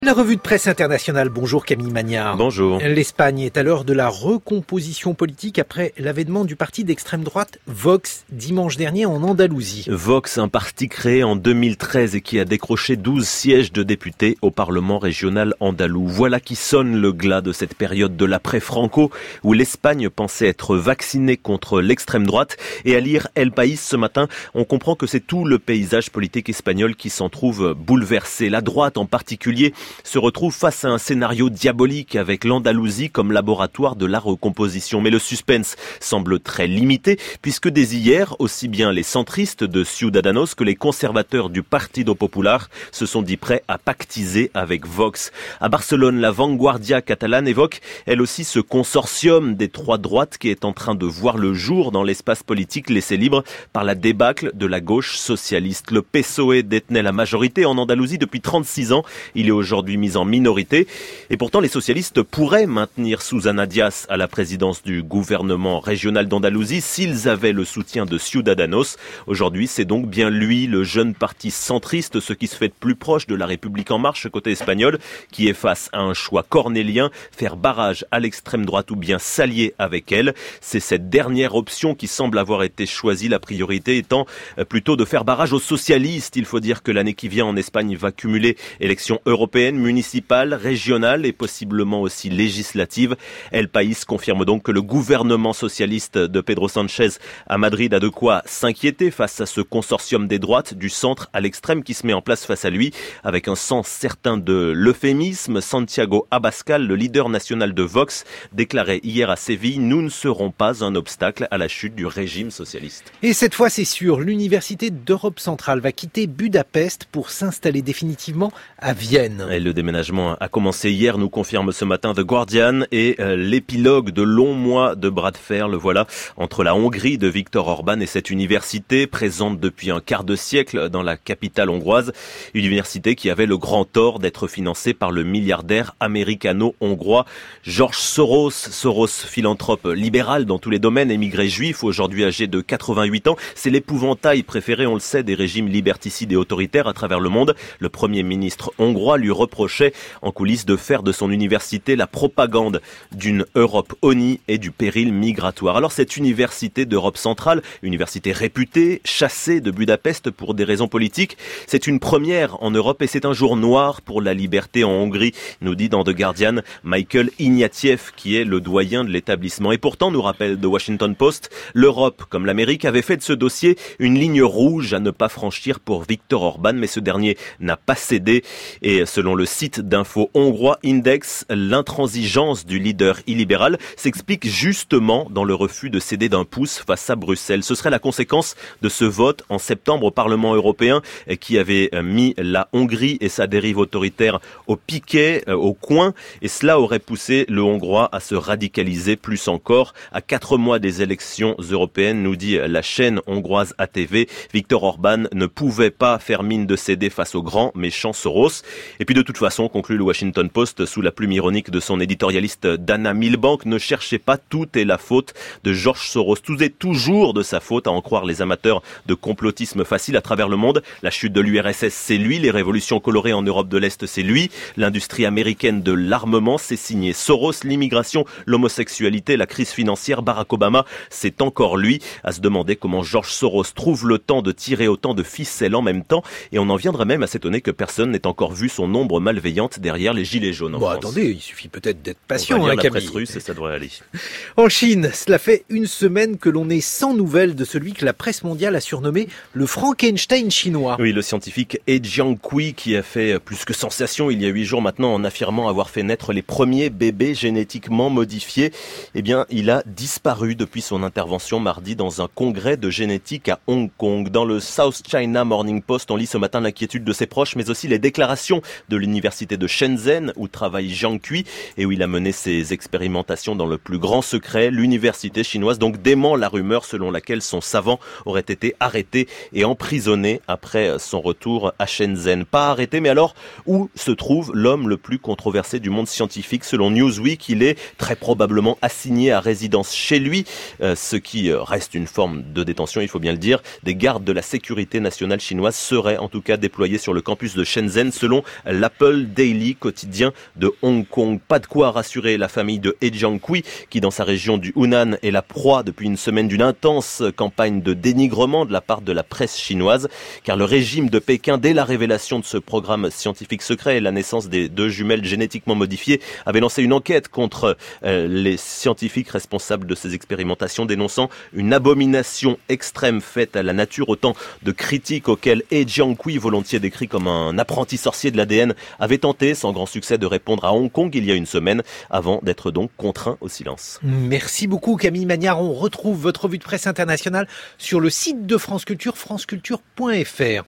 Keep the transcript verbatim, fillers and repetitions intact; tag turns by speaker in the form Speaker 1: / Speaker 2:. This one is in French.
Speaker 1: La revue de presse internationale. Bonjour Camille Magnard.
Speaker 2: Bonjour.
Speaker 1: L'Espagne est à l'heure de la recomposition politique après l'avènement du parti d'extrême droite Vox dimanche dernier en Andalousie.
Speaker 2: Vox, un parti créé en deux mille treize et qui a décroché douze sièges de députés au Parlement régional andalou. Voilà qui sonne le glas de cette période de l'après-Franco où l'Espagne pensait être vaccinée contre l'extrême droite. Et à lire El País ce matin, on comprend que c'est tout le paysage politique espagnol qui s'en trouve bouleversé. La droite en particulier se retrouve face à un scénario diabolique avec l'Andalousie comme laboratoire de la recomposition. Mais le suspense semble très limité puisque dès hier, aussi bien les centristes de Ciudadanos que les conservateurs du Partido Popular se sont dit prêts à pactiser avec Vox. À Barcelone, la Vanguardia catalane évoque elle aussi ce consortium des trois droites qui est en train de voir le jour dans l'espace politique laissé libre par la débâcle de la gauche socialiste. Le P S O E détenait la majorité en Andalousie depuis trente-six ans. Il est aujourd'hui mise en minorité. Et pourtant, les socialistes pourraient maintenir Susana Díaz à la présidence du gouvernement régional d'Andalousie s'ils avaient le soutien de Ciudadanos. Aujourd'hui, c'est donc bien lui, le jeune parti centriste, ce qui se fait de plus proche de la République en marche côté espagnol, qui est face à un choix cornélien, faire barrage à l'extrême droite ou bien s'allier avec elle. C'est cette dernière option qui semble avoir été choisie, la priorité étant plutôt de faire barrage aux socialistes. Il faut dire que l'année qui vient en Espagne va cumuler élections européennes, municipales, régionales et possiblement aussi législatives. El País confirme donc que le gouvernement socialiste de Pedro Sánchez à Madrid a de quoi s'inquiéter face à ce consortium des droites du centre à l'extrême qui se met en place face à lui avec un sens certain de l'euphémisme. Santiago Abascal, le leader national de Vox, déclarait hier à Séville « Nous ne serons pas un obstacle à la chute du régime socialiste ».
Speaker 1: Et cette fois, c'est sûr, l'Université d'Europe centrale va quitter Budapest pour s'installer définitivement à Vienne.
Speaker 2: Et le déménagement a commencé hier, nous confirme ce matin The Guardian, et euh, l'épilogue de longs mois de bras de fer, le voilà, entre la Hongrie de Viktor Orban et cette université présente depuis un quart de siècle dans la capitale hongroise. Université qui avait le grand tort d'être financée par le milliardaire américano-hongrois George Soros. Soros, philanthrope libéral dans tous les domaines, émigré juif, aujourd'hui âgé de quatre-vingt-huit ans. C'est l'épouvantail préféré, on le sait, des régimes liberticides et autoritaires à travers le monde. Le premier ministre hongrois lui reprochait en coulisses de faire de son université la propagande d'une Europe honnie et du péril migratoire. Alors cette université d'Europe centrale, université réputée, chassée de Budapest pour des raisons politiques, c'est une première en Europe et c'est un jour noir pour la liberté en Hongrie, nous dit dans The Guardian Michael Ignatieff, qui est le doyen de l'établissement. Et pourtant, nous rappelle The Washington Post, l'Europe, comme l'Amérique, avait fait de ce dossier une ligne rouge à ne pas franchir pour Viktor Orban, mais ce dernier n'a pas cédé. Et selon le site d'info hongrois Index, l'intransigeance du leader illibéral s'explique justement dans le refus de céder d'un pouce face à Bruxelles. Ce serait la conséquence de ce vote en septembre au Parlement européen qui avait mis la Hongrie et sa dérive autoritaire au piquet, au coin, et cela aurait poussé le Hongrois à se radicaliser plus encore. À quatre mois des élections européennes, nous dit la chaîne hongroise A T V, Viktor Orban ne pouvait pas faire mine de céder face au grand méchant Soros. Et puis de toute façon, conclut le Washington Post sous la plume ironique de son éditorialiste Dana Milbank, ne cherchez pas, tout est la faute de George Soros. Tout est toujours de sa faute, à en croire les amateurs de complotisme facile à travers le monde. La chute de l'U R S S, c'est lui. Les révolutions colorées en Europe de l'Est, c'est lui. L'industrie américaine de l'armement, c'est signé Soros. L'immigration, l'homosexualité, la crise financière, Barack Obama, c'est encore lui. À se demander comment George Soros trouve le temps de tirer autant de ficelles en même temps. Et on en viendrait même à s'étonner que personne n'ait encore vu son ombre malveillante derrière les gilets jaunes en
Speaker 1: bon,
Speaker 2: France.
Speaker 1: attendez, il suffit peut-être d'être patient,
Speaker 2: on va lire
Speaker 1: hein,
Speaker 2: la
Speaker 1: Camille.
Speaker 2: presse russe et ça devrait aller.
Speaker 1: En Chine, cela fait une semaine que l'on est sans nouvelles de celui que la presse mondiale a surnommé le Frankenstein chinois.
Speaker 2: Oui, le scientifique He Jiankui qui a fait plus que sensation il y a huit jours maintenant en affirmant avoir fait naître les premiers bébés génétiquement modifiés. Eh bien, il a disparu depuis son intervention mardi dans un congrès de génétique à Hong Kong. Dans le South China Morning Post, on lit ce matin l'inquiétude de ses proches, mais aussi les déclarations de l'université de Shenzhen où travaille Jiankui et où il a mené ses expérimentations dans le plus grand secret. L'université chinoise donc dément la rumeur selon laquelle son savant aurait été arrêté et emprisonné après son retour à Shenzhen. Pas arrêté, mais alors où se trouve l'homme le plus controversé du monde scientifique? Selon Newsweek, il est très probablement assigné à résidence chez lui, euh, ce qui reste une forme de détention, il faut bien le dire. Des gardes de la sécurité nationale chinoise seraient en tout cas déployés sur le campus de Shenzhen selon la l'Apple Daily, quotidien de Hong Kong. Pas de quoi rassurer la famille de He Jiankui, qui dans sa région du Hunan est la proie depuis une semaine d'une intense campagne de dénigrement de la part de la presse chinoise, car le régime de Pékin, dès la révélation de ce programme scientifique secret et la naissance des deux jumelles génétiquement modifiées, avait lancé une enquête contre euh, les scientifiques responsables de ces expérimentations, dénonçant une abomination extrême faite à la nature. Autant de critiques auxquelles He Jiankui, volontiers décrit comme un apprenti sorcier de l'A D N, avait tenté sans grand succès de répondre à Hong Kong il y a une semaine, avant d'être donc contraint au silence.
Speaker 1: Merci beaucoup Camille Magnard. On retrouve votre revue de presse internationale sur le site de France Culture, franceculture point f r.